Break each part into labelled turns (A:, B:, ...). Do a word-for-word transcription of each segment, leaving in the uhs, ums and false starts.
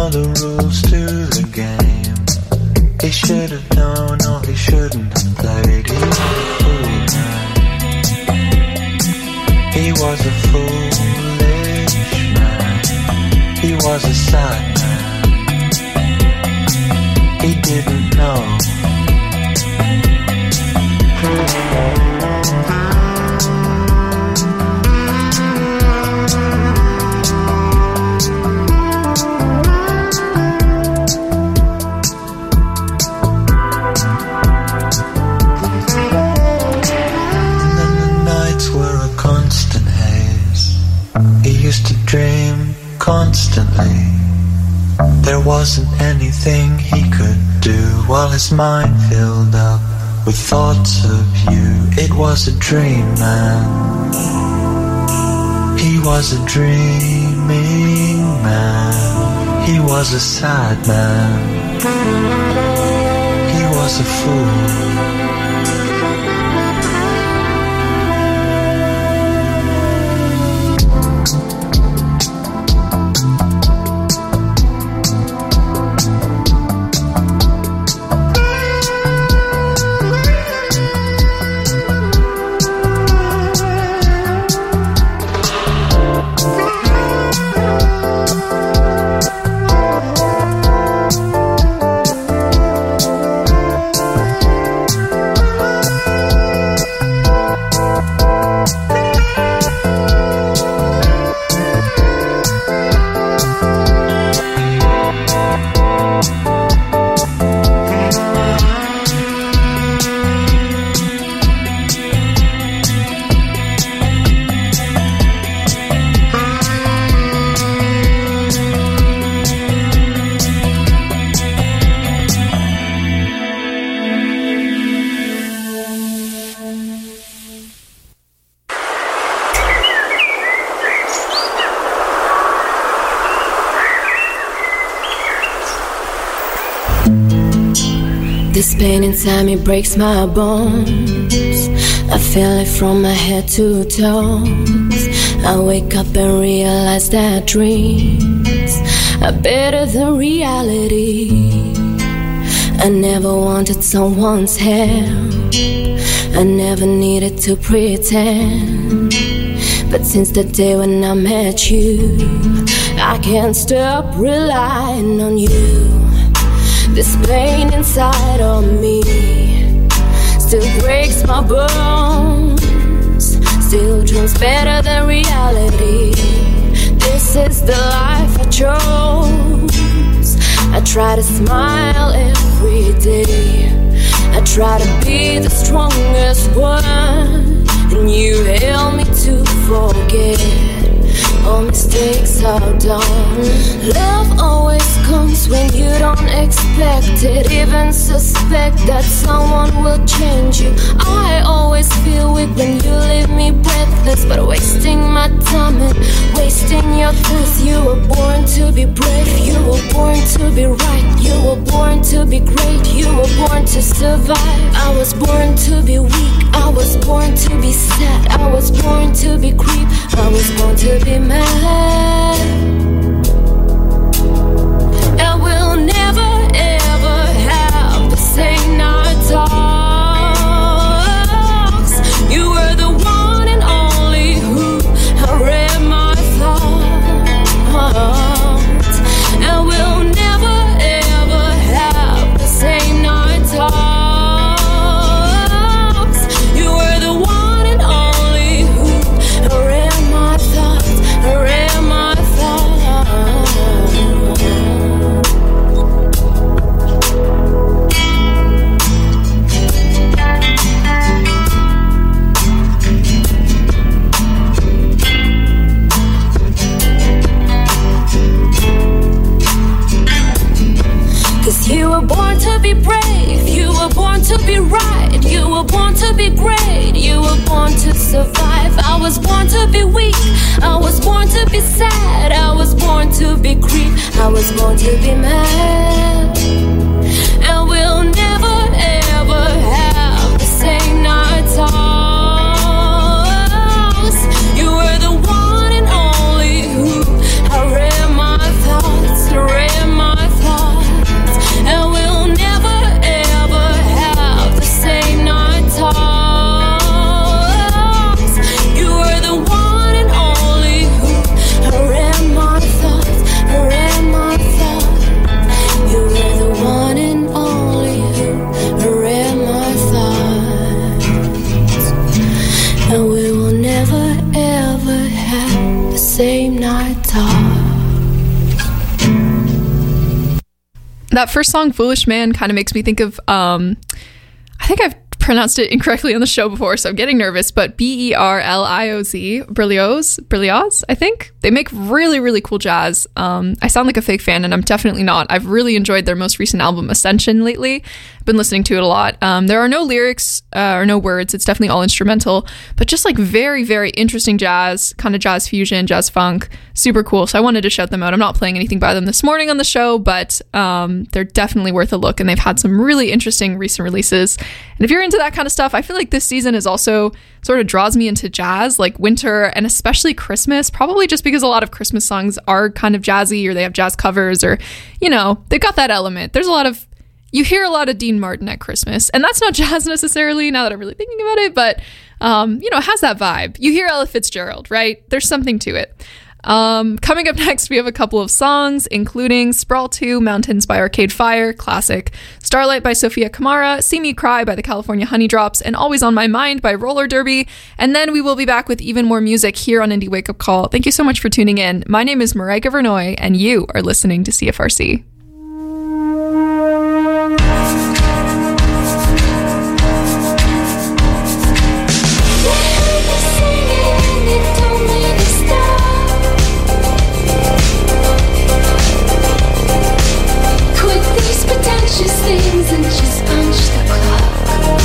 A: know the rules to the game. He should have known, or he shouldn't have played. He was a fool man. He was a foolish man. He was a sad man. He didn't know. Dream constantly. There wasn't anything he could do while his mind filled up with thoughts of you. It was a dream, man. He was a dreaming man. He was a sad man. He was a fool.
B: This pain inside me breaks my bones. I feel it from my head to toes. I wake up and realize that dreams are better than reality. I never wanted someone's help. I never needed to pretend. But since the day when I met you, I can't stop relying on you. This pain inside of me still breaks my bones. Still dreams better than reality. This is the life I chose. I try to smile every day. I try to be the strongest one, and you help me to forget all mistakes are done. Love always comes when you don't expect it. Even suspect that someone will change you. I always feel weak when you leave me breathless, but wasting my time and wasting your truth. You were born to be brave. You were born to be right. You were born to be great. You were born to survive. I was born to be weak. I was born to be sad. I was born to be creep. I was born to be mad. I will never ever have the same night talks. You were the one and only who I read my thoughts. I will never ever have the same night talks. You were the one and only who I read my thoughts. I read my thoughts. Cause you were born to be brave. You were born to be right. You were born to be great. You were born to survive. I was born to be weak. I was born to be sad. I was born to be creep. I was born to be mad. And we'll never ever have the same night talks. You were the one and only who I read my thoughts. I read my
C: That first song, Foolish Man, kind of makes me think of, um, I think I've pronounced it incorrectly on the show before, so I'm getting nervous, but B E R L I O Z, Berlioz, Berlioz, I think. They make really, really cool jazz. Um, I sound like a fake fan, and I'm definitely not. I've really enjoyed their most recent album, Ascension, lately. I've been listening to it a lot. Um, there are no lyrics uh, or no words. It's definitely all instrumental, but just like very, very interesting jazz, kind of jazz fusion, jazz funk, super cool. So I wanted to shout them out. I'm not playing anything by them this morning on the show, but um, they're definitely worth a look, and they've had some really interesting recent releases. And if you're into that kind of stuff, I feel like this season is also sort of draws me into jazz, like winter and especially Christmas, probably just because a lot of Christmas songs are kind of jazzy, or they have jazz covers, or, you know, they've got that element. There's a lot of, you hear a lot of Dean Martin at Christmas, and that's not jazz necessarily now that I'm really thinking about it, but, um, you know, it has that vibe. You hear Ella Fitzgerald, right? There's something to it. Um, coming up next, we have a couple of songs, including Sprawl two, Mountains by Arcade Fire, classic, Starlight by Sophia Kamara, See Me Cry by the California Honeydrops, and Always on My Mind by Roller Derby. And then we will be back with even more music here on Indie Wake Up Call. Thank you so much for tuning in. My name is Marika Vernoy, and you are listening to C F R C.
B: Things and just punch the clock.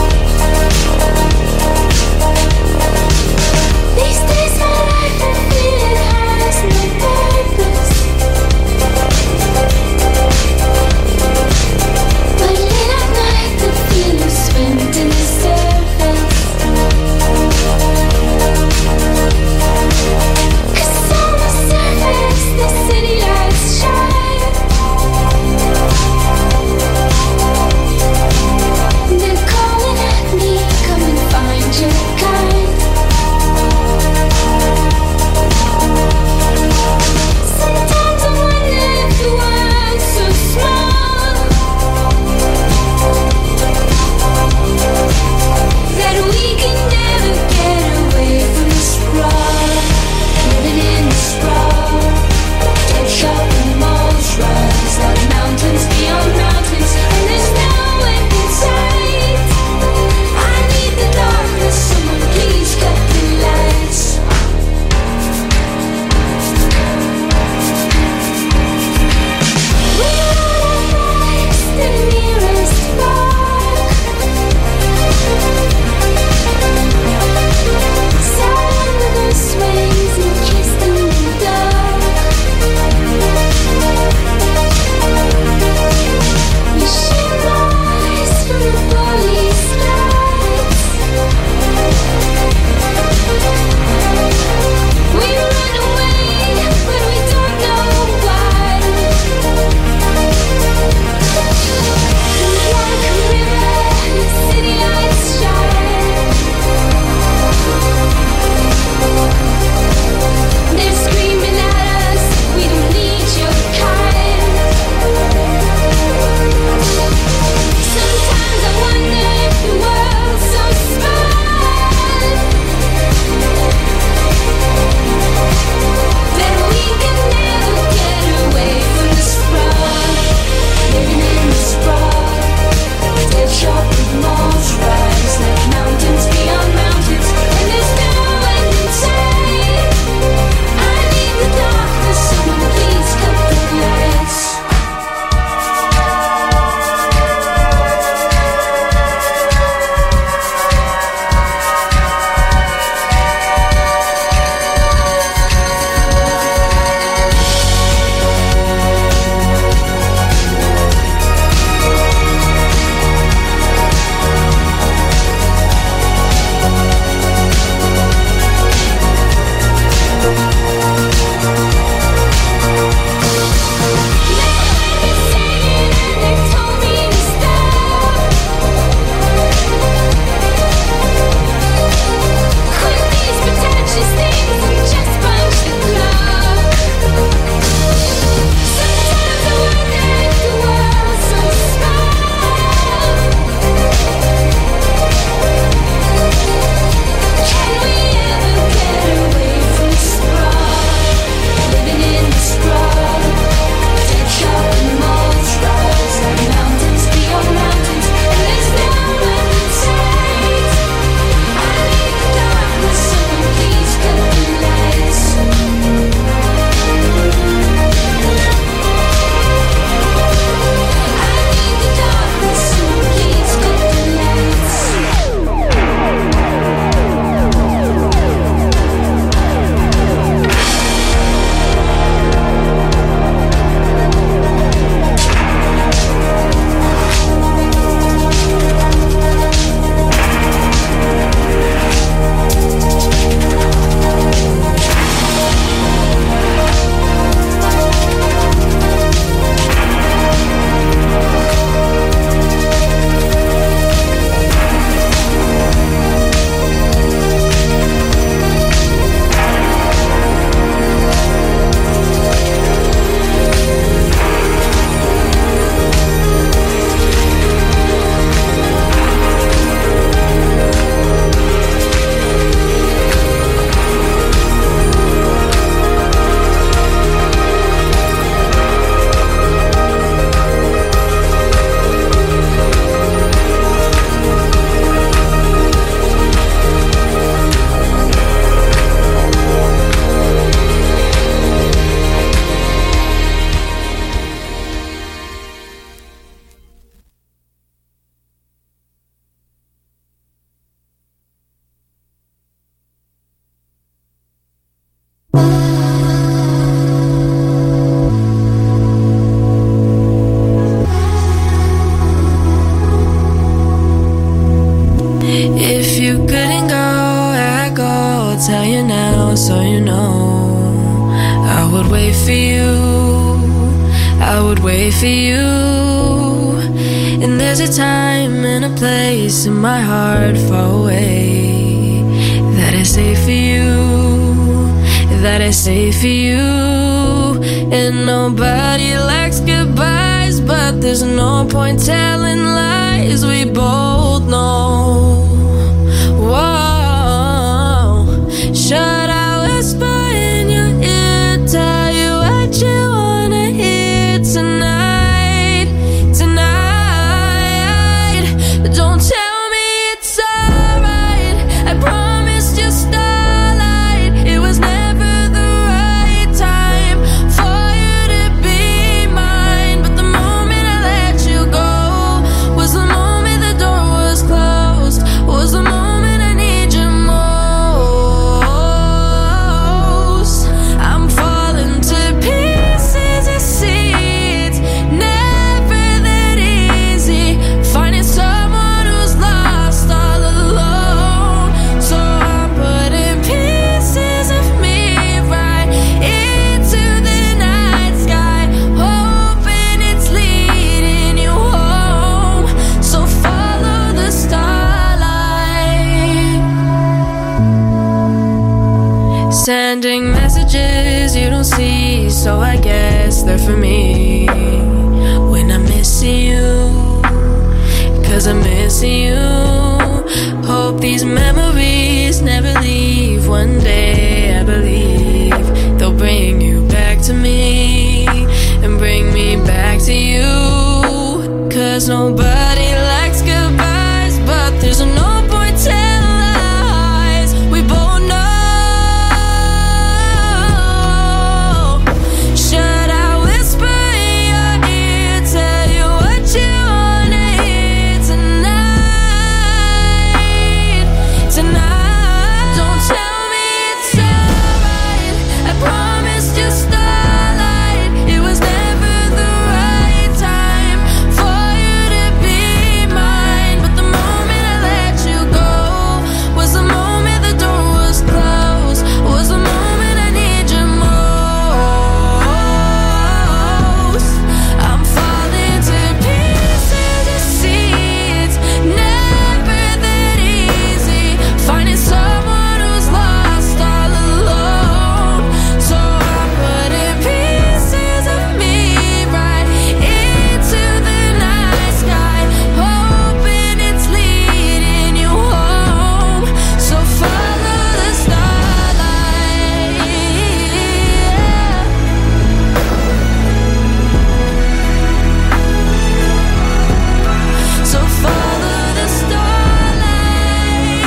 B: These days my life I feel it has no purpose. wait for you. And there's a time and a place in my heart far away that I say for you, that I say for you. And nobody likes goodbyes, but there's no point telling lies, we both know. Whoa, should I whisper in your ear, tell you what you wanna hear tonight, tonight? Don't tell me it's alright, I promised you starlight. It was never the right time for you to be mine, but the moment I let you go was the moment the door was closed, was the moment I need you most. I'm falling to pieces, you see, it's never that easy finding someone who's lost all alone. So I'm putting pieces of me right into the night sky, hoping it's leading you home. So follow the starlight, sending messages you don't see, so I guess they're for me. When I'm missing you, cause I'm missing you. Hope these memories never leave. One day I believe they'll bring you back to me and bring me back to you. Cause nobody likes goodbyes, but there's no point telling lies, we both know. Should I whisper in your ear, tell you what you wanna hear tonight, tonight? Don't tell me it's alright, I promised you starlight. It was never the right time for you to be mine, but the moment I let you go was the moment the door was closed, was the moment I need you most. I'm falling to pieces, you see, it's never that easy finding someone who's lost all alone. So I'm putting pieces of me right into the night sky, hoping it's leading you home. So follow the starlight, so follow the starlight.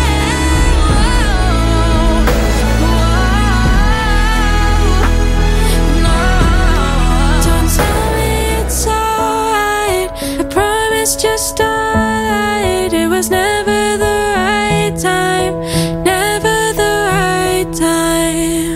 B: No, don't tell me it's alright, I promised you starlight. It was never the right time, never the right time.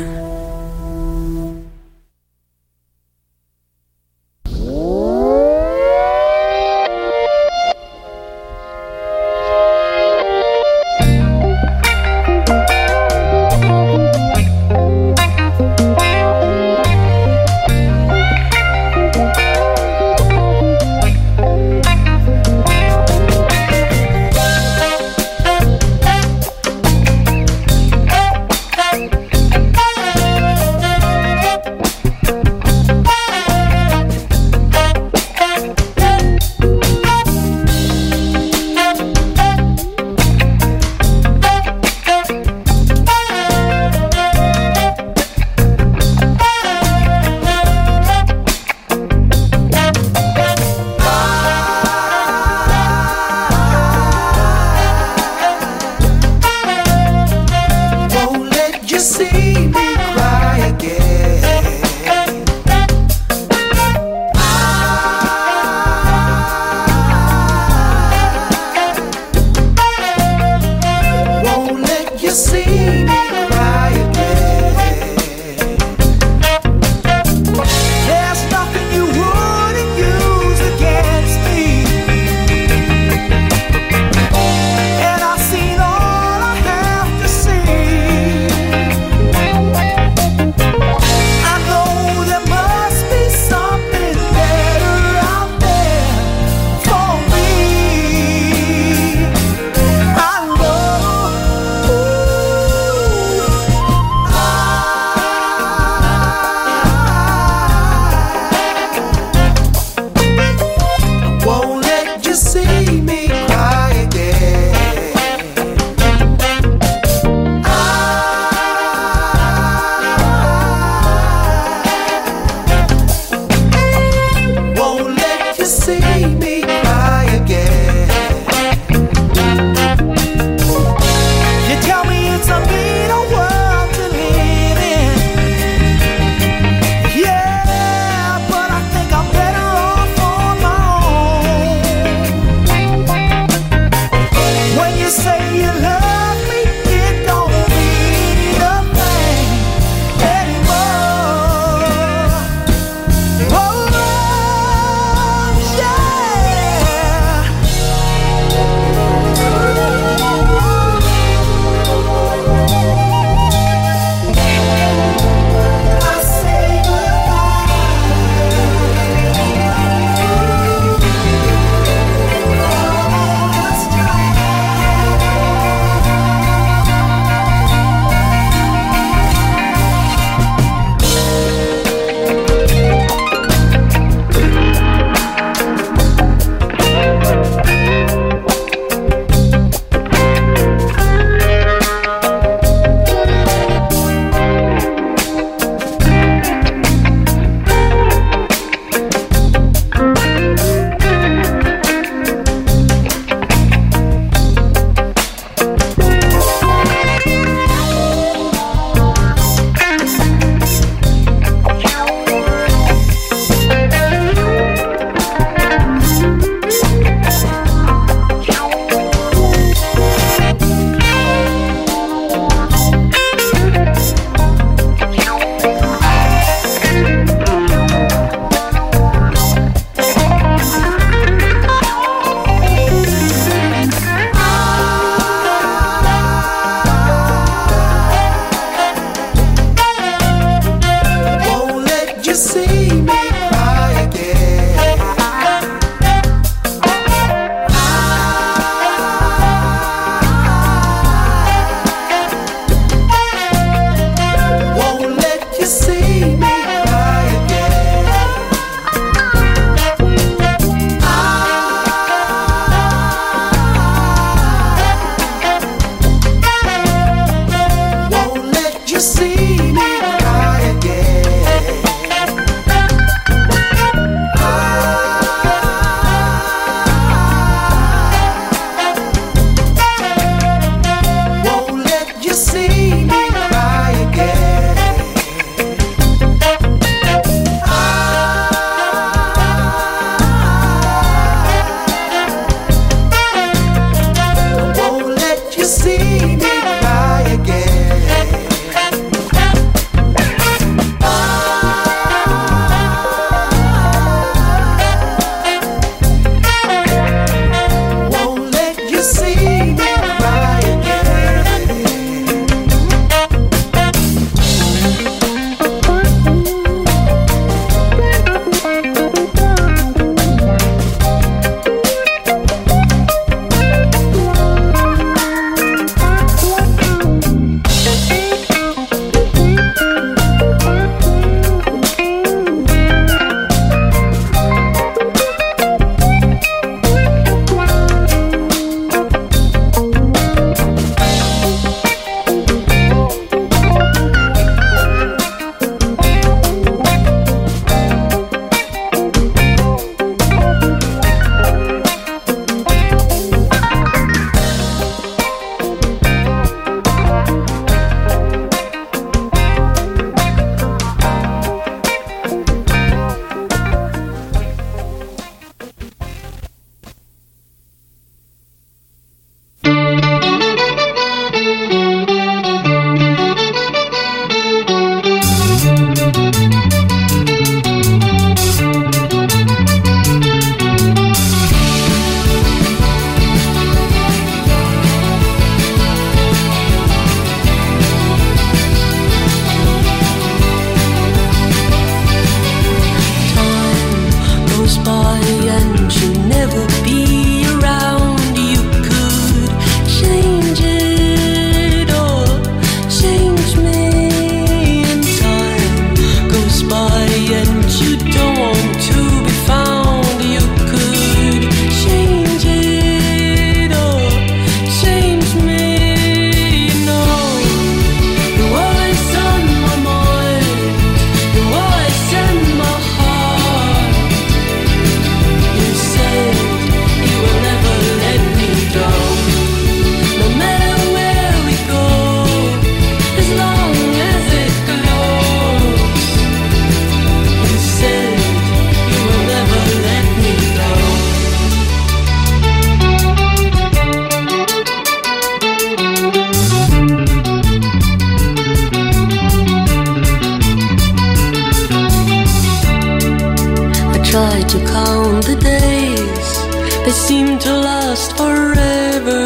D: seem to last forever.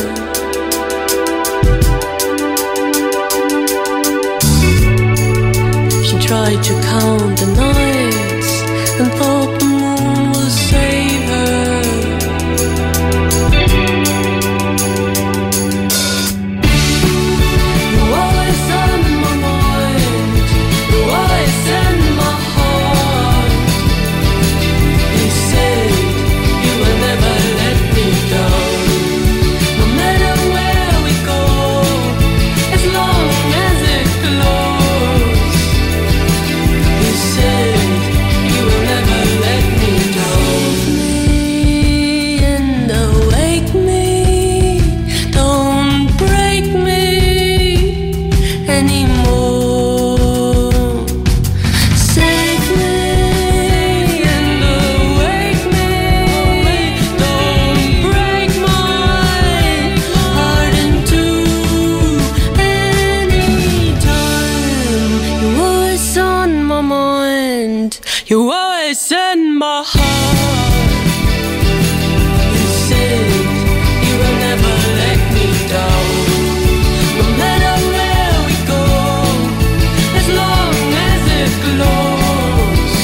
D: She tried to count the nights and thought the moon would save her. You always on my mind, you always in my heart. You said you will never let me down, no matter where we go, as long as it glows. You said you will never let me down. Save me and awake me, don't break me anymore. Save me and awake me, don't break my heart in two anytime. You're always on my mind, you're always in my heart. You said you will never let me down, no matter where we go, as long as it glows.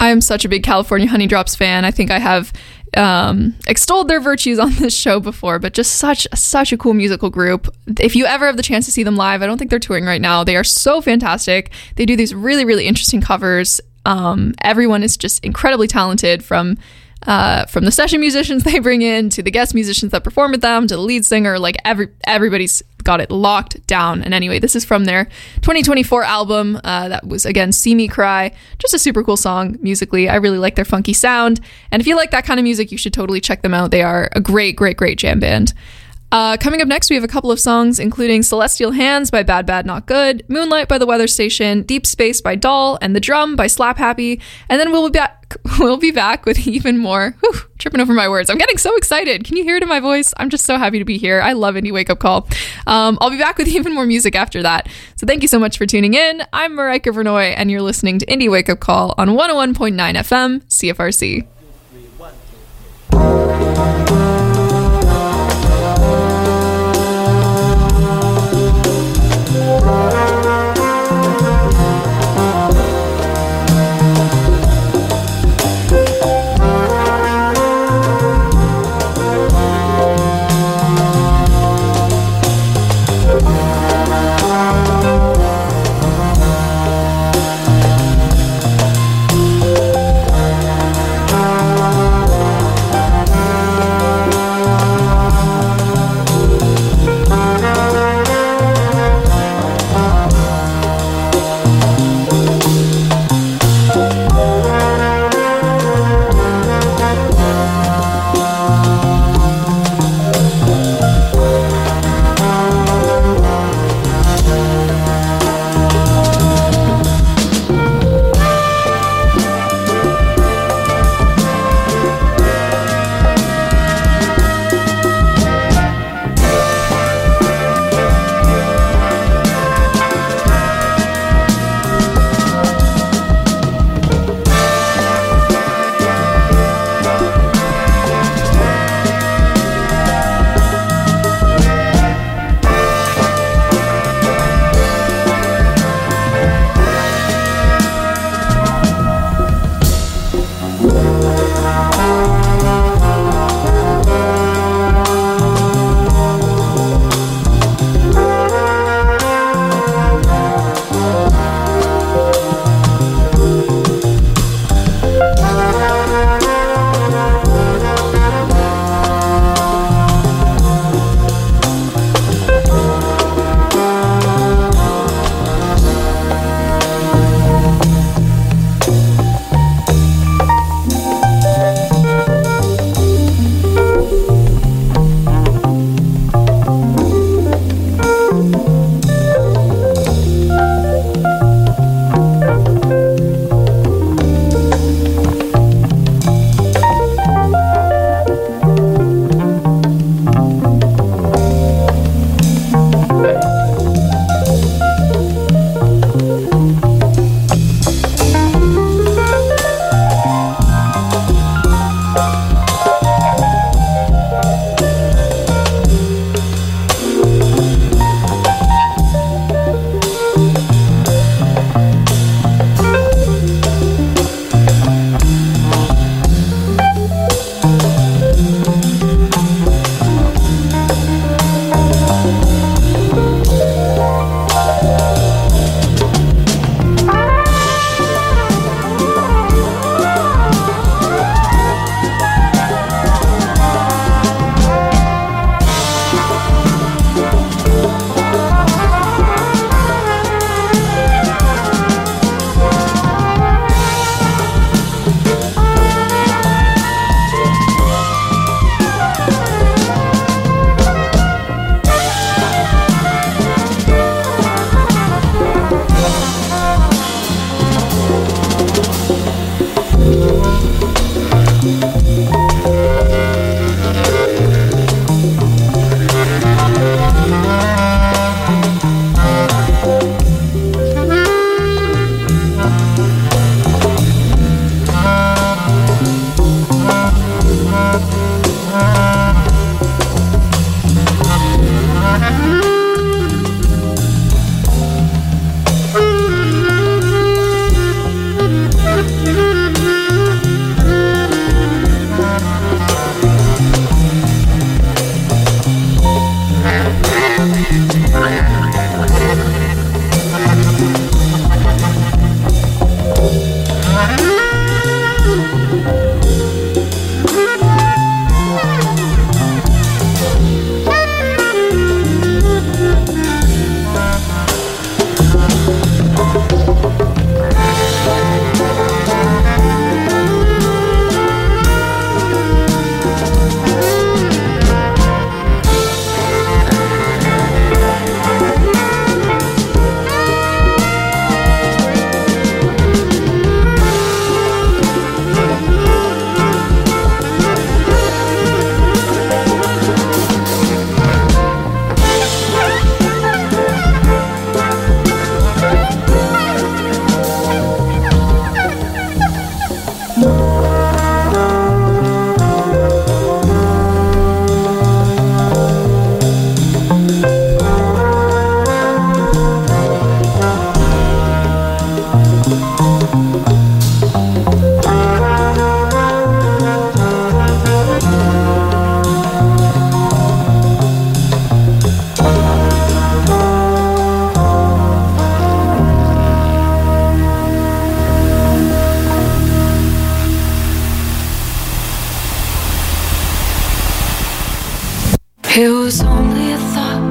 C: I'm such a big California Honey Drops fan. I think I have um, extolled their virtues on this show before, but just such such a cool musical group. If you ever have the chance to see them live, I don't think they're touring right now. They are so fantastic. They do these really, really interesting covers. Um, everyone is just incredibly talented, from uh, from the session musicians they bring in to the guest musicians that perform with them to the lead singer. Like every everybody's got it locked down. And anyway, this is from their twenty twenty-four album. Uh, that was, again, See Me Cry. Just a super cool song musically. I really like their funky sound. And if you like that kind of music, you should totally check them out. They are a great, great, great jam band. Uh, coming up next, we have a couple of songs, including Celestial Hands by Bad Bad Not Good, Moonlight by The Weather Station, Deep Space by Doll, and The Drum by Slap Happy. And then we'll be back. We'll be back with even more. Whew, tripping over my words. I'm getting so excited. Can you hear it in my voice? I'm just so happy to be here. I love Indie Wake Up Call. Um, I'll be back with even more music after that. So thank you so much for tuning in. I'm Marika Vernoy, and you're listening to Indie Wake Up Call on one oh one point nine F M, C F R C.
E: It was only a thought,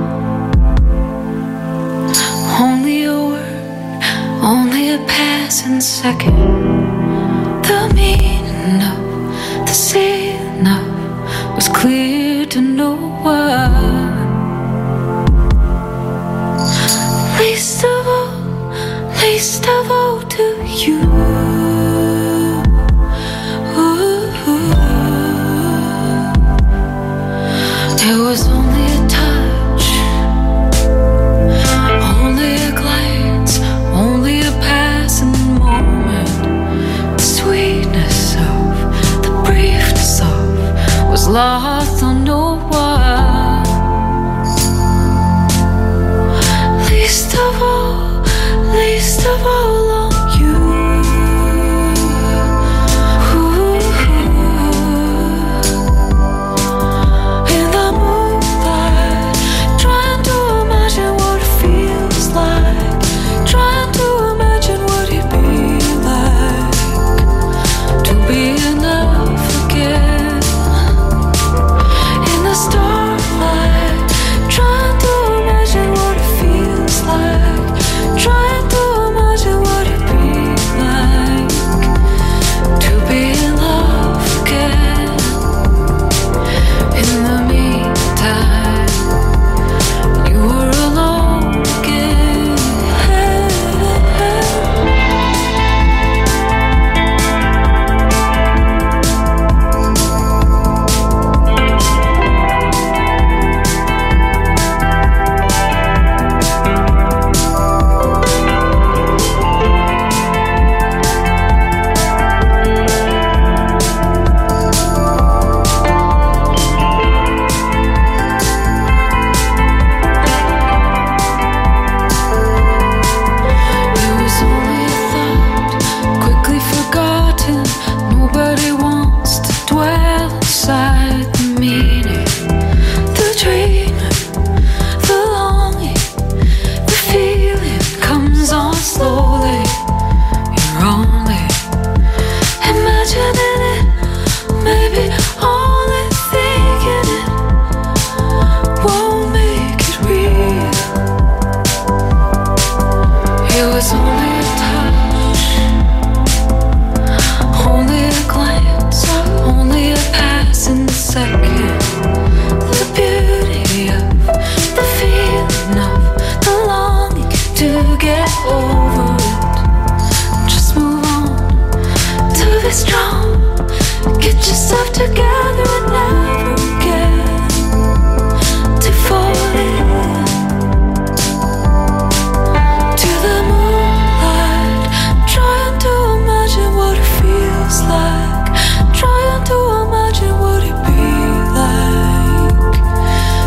E: only a word, only a passing second. The meaning of the seeing of was clear to no one. Least of all, least of all to you. It was only a touch, only a glance, only a passing moment. The sweetness of, the briefness of, was lost on no one. Least of all, least of all on you.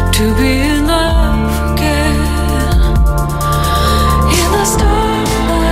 E: To be in love again in the starlight.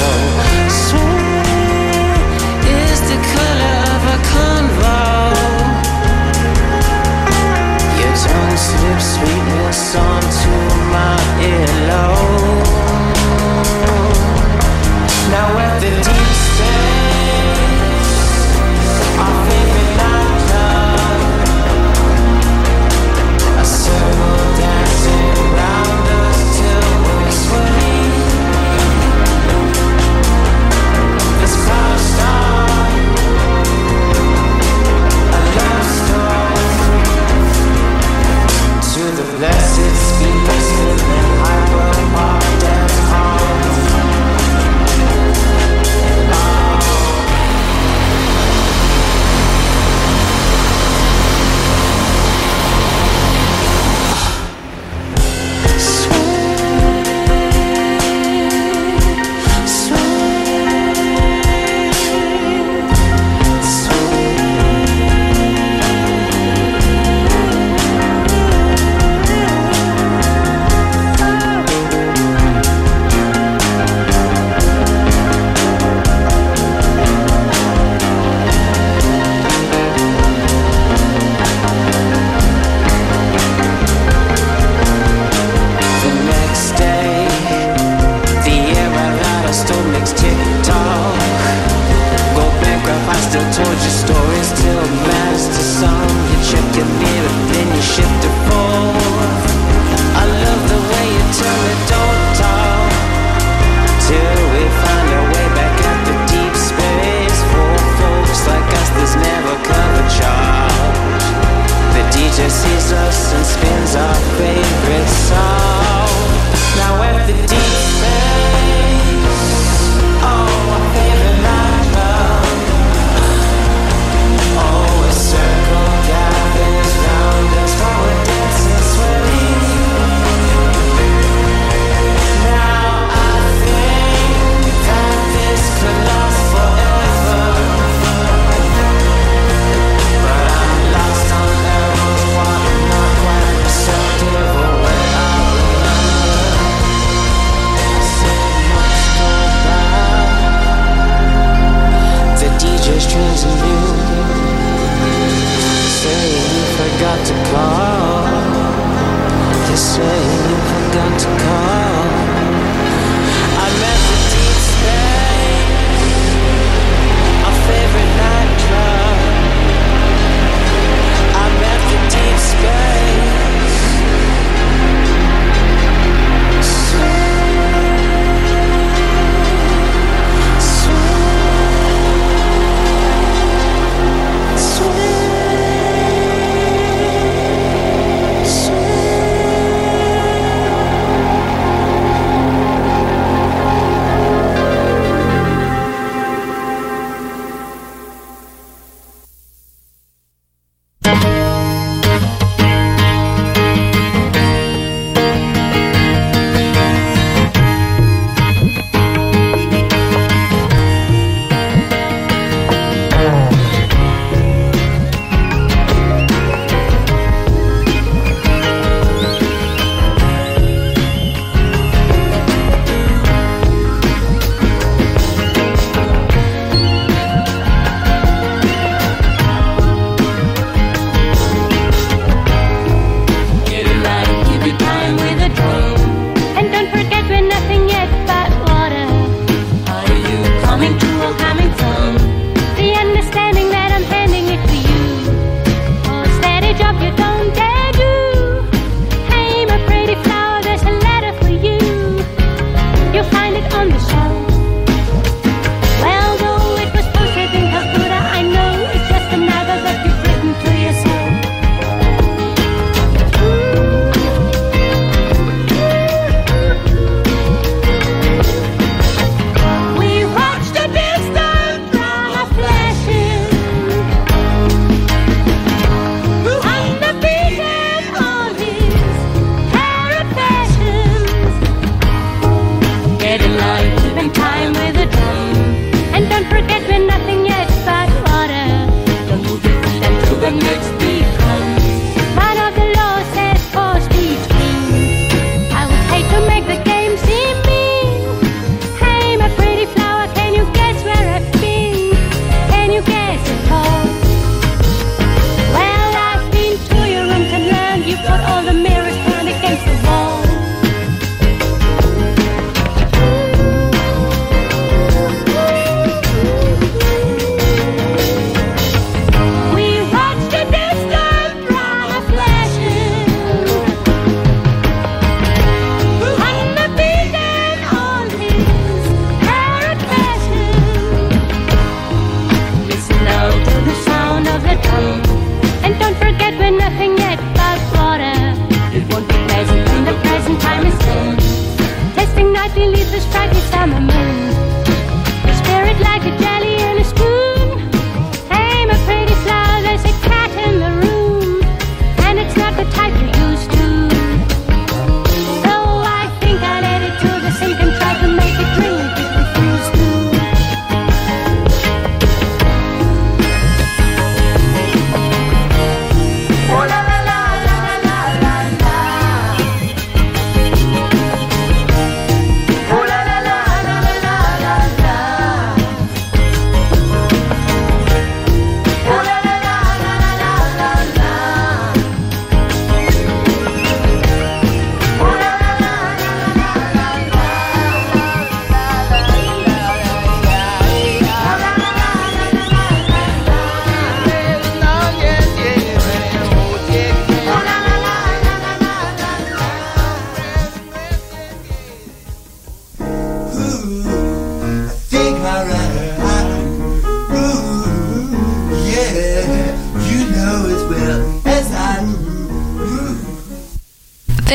D: Sweet is the color of a convo. Your tongue slips sweetness onto my earlobe. Now at the deep space, our favorite nightclub, a circle dancing round us till we're sweating. This cloud star, a love story to the blessed speakers in the Hyper Park.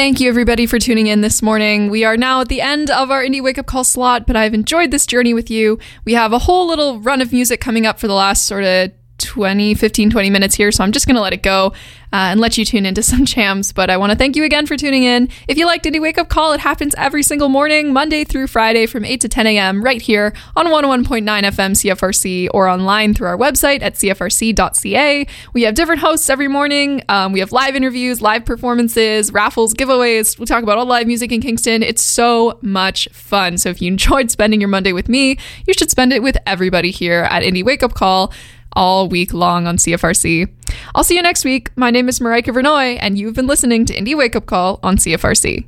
C: Thank you, everybody, for tuning in this morning. We are now at the end of our Indie Wake Up Call slot, but I've enjoyed this journey with you. We have a whole little run of music coming up for the last sort of twenty, fifteen, twenty minutes here, so I'm just going to let it go uh, and let you tune into some jams. But I want to thank you again for tuning in. If you liked Indie Wake Up Call, it happens every single morning, Monday through Friday from eight to ten a.m. right here on one oh one point nine F M C F R C or online through our website at c f r c dot c a. We have different hosts every morning. Um, we have live interviews, live performances, raffles, giveaways. We talk about all live music in Kingston. It's so much fun. So if you enjoyed spending your Monday with me, you should spend it with everybody here at Indie Wake Up Call all week long on C F R C. I'll see you next week. My name is Marika Vernoy, and you've been listening to Indie Wake Up Call on C F R C.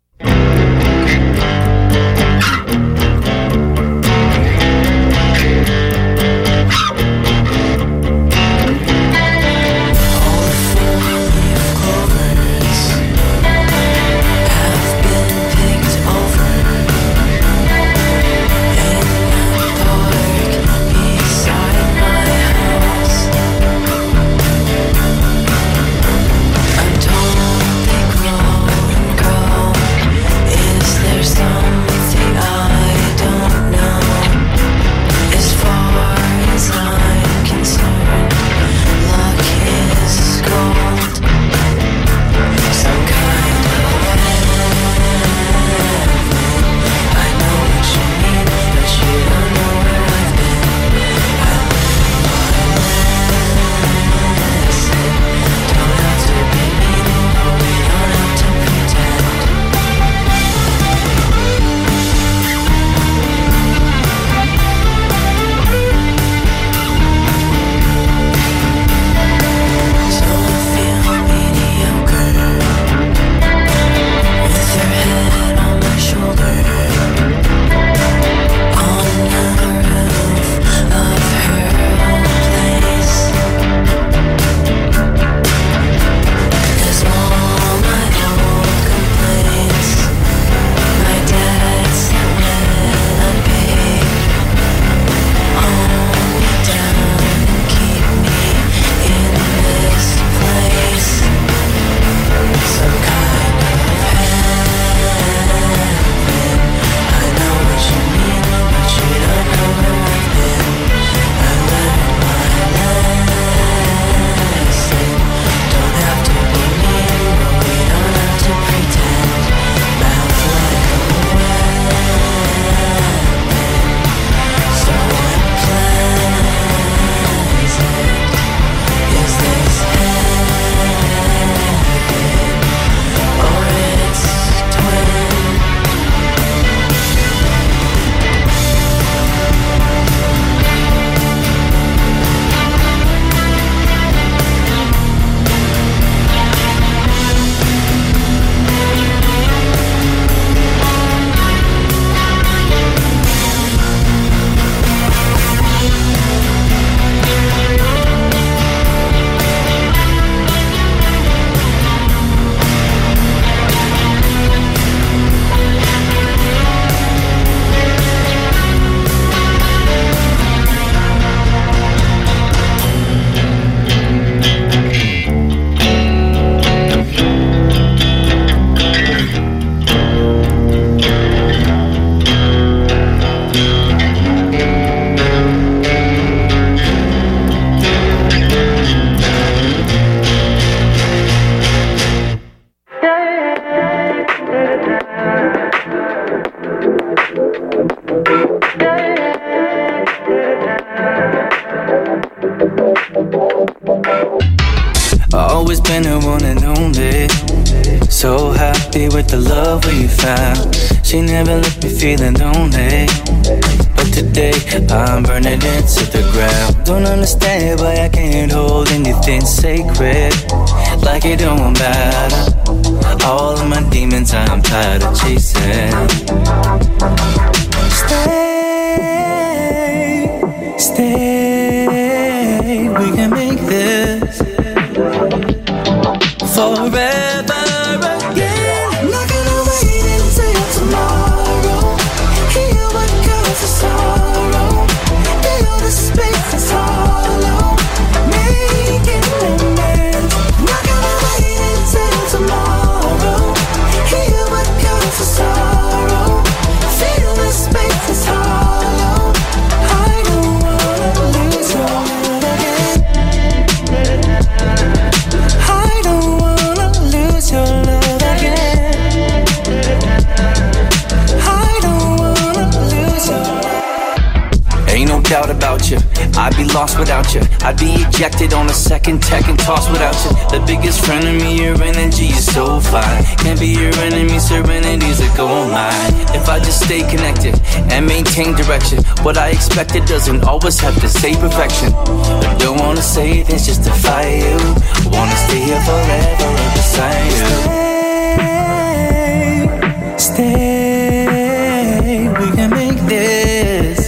F: Always been the one and only. So happy with the love we found. She never left me feeling lonely. But today I'm burning it to the ground. Don't understand why I can't hold anything sacred. Like it don't matter. All of my demons I'm tired of chasing. Stay, stay. We can make this forever again. I'm not gonna wait until tomorrow. Heal what causes sorrow. Fill the space that's hollow. Making amends. I'm not gonna wait until tomorrow. doubt about you. I'd be lost without you. I'd be ejected on a second tech and tossed without you. The biggest friend of me, your energy is so fine. Can't be your enemy, serenity's a gold mine. If I just stay connected and maintain direction, what I expected doesn't always have to say perfection. I don't wanna say this just to fight you. I wanna stay here forever beside you. Stay, stay, we can make this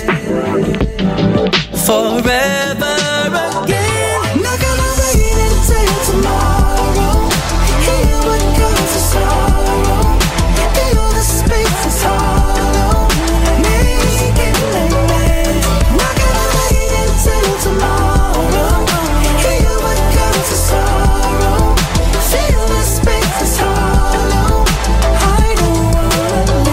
F: forever again.
D: Not gonna wait until tomorrow. Hear what comes to sorrow. Feel the space is hollow. Make it like that. Not gonna wait until tomorrow. Hear what comes to sorrow. Feel the space is hollow. I don't wanna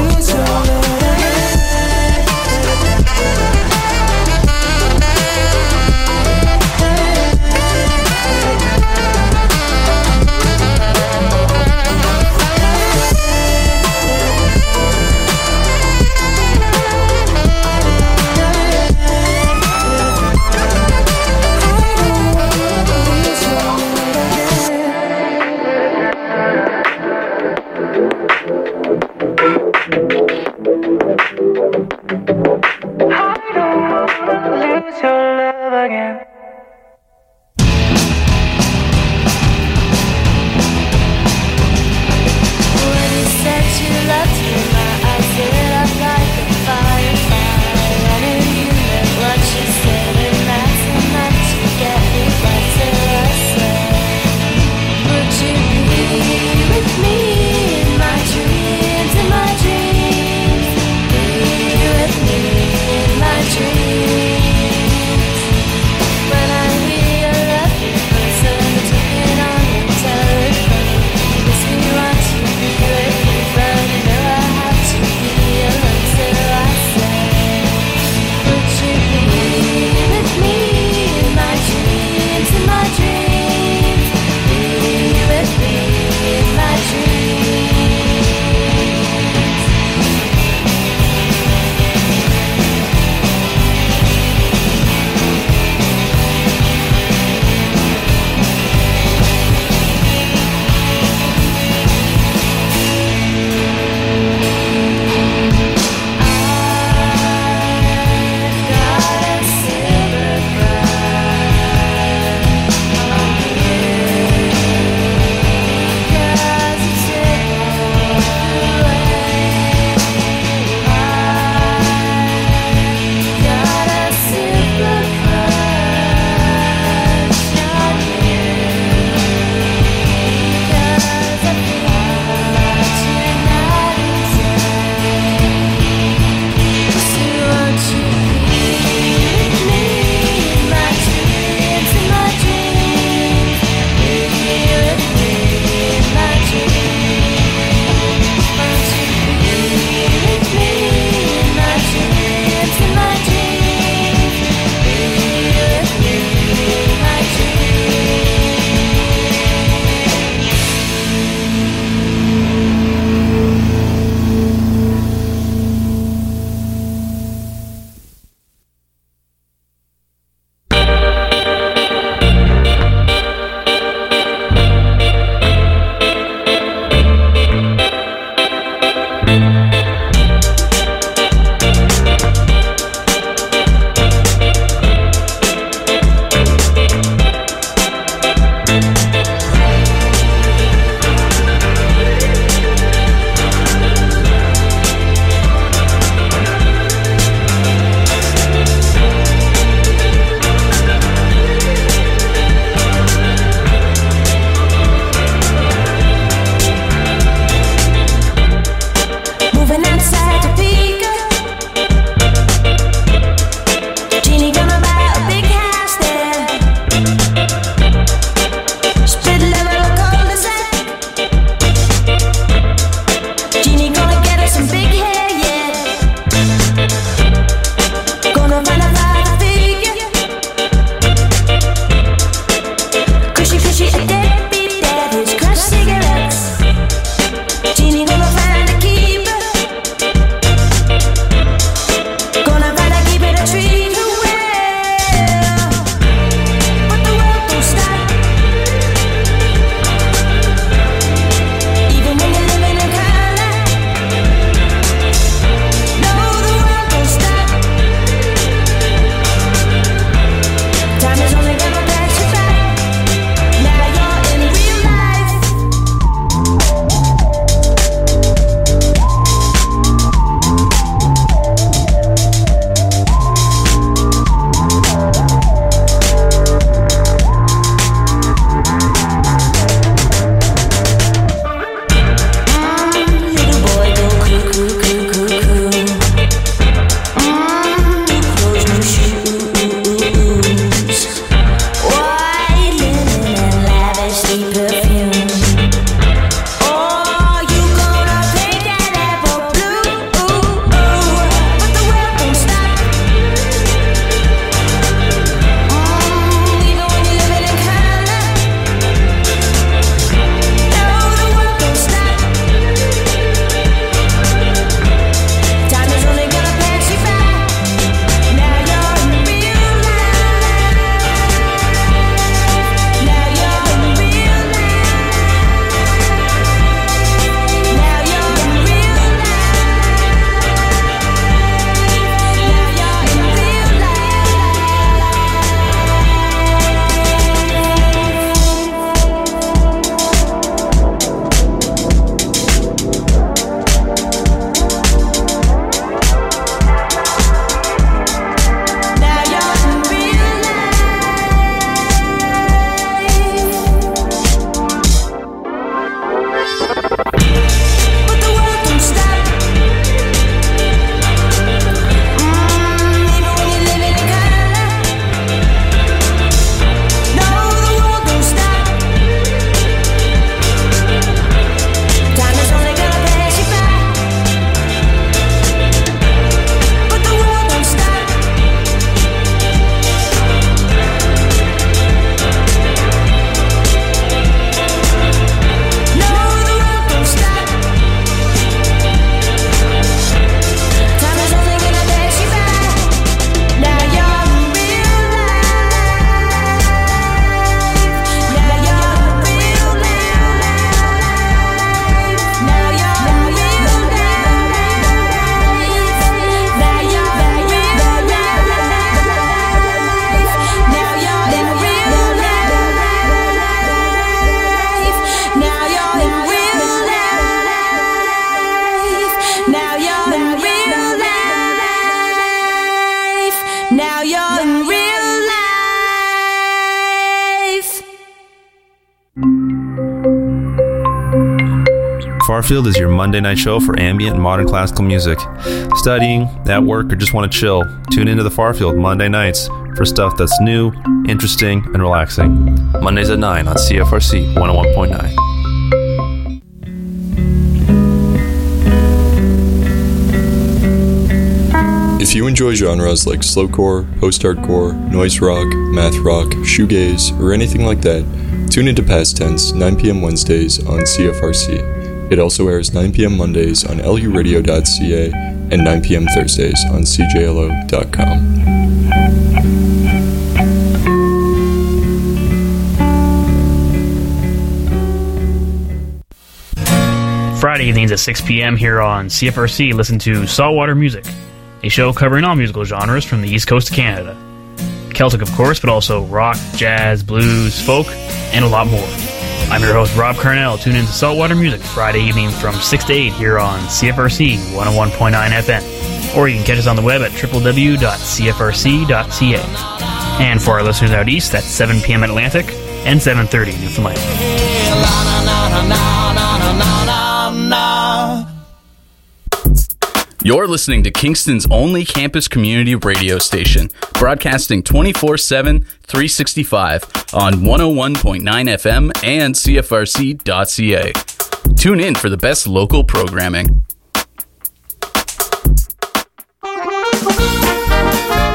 D: Now you're in real life.
G: Farfield is your Monday night show for ambient and modern classical music. Studying, at work, or just want to chill, tune into the Farfield Monday nights for stuff that's new, interesting, and relaxing. Mondays at nine on C F R C one oh one point nine.
H: If you enjoy genres like slowcore, post-hardcore, noise rock, math rock, shoegaze, or anything like that, tune into Past Tense, nine p.m. Wednesdays on C F R C. It also airs nine p.m. Mondays on L U radio dot c a and nine p.m. Thursdays on c j l o dot com.
I: Friday evenings at six p.m. here on C F R C, listen to Saltwater Music, a show covering all musical genres from the East Coast of Canada. Celtic, of course, but also rock, jazz, blues, folk, and a lot more. I'm your host, Rob Carnell. Tune in to Saltwater Music Friday evening from six to eight here on C F R C one oh one point nine F M. Or you can catch us on the web at w w w dot c f r c dot c a. And for our listeners out east, that's seven p.m. Atlantic and seven thirty Newfoundland.
J: You're listening to Kingston's only campus community radio station, broadcasting twenty-four seven, three sixty-five on one oh one point nine F M and c f r c dot c a. Tune in for the best local programming.